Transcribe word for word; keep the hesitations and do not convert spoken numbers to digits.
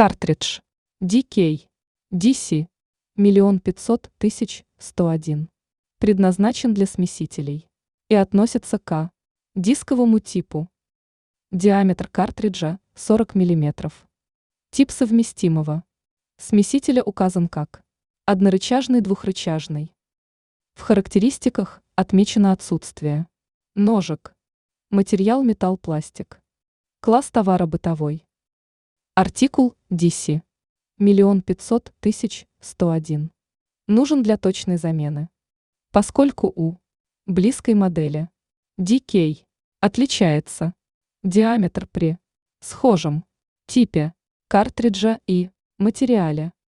Картридж ди кей ди си миллион пятьсот тысяч сто один предназначен для смесителей и относится к дисковому типу. Диаметр картриджа сорок миллиметров. Тип совместимого смесителя указан как однорычажный двухрычажный. В характеристиках отмечено отсутствие ножек. Материал металл-пластик. Класс товара бытовой. Артикул ди си миллион пятьсот тысяч сто один. Нужен для точной замены. Поскольку у близкой модели ди кей отличается диаметр при схожем типе картриджа и материале,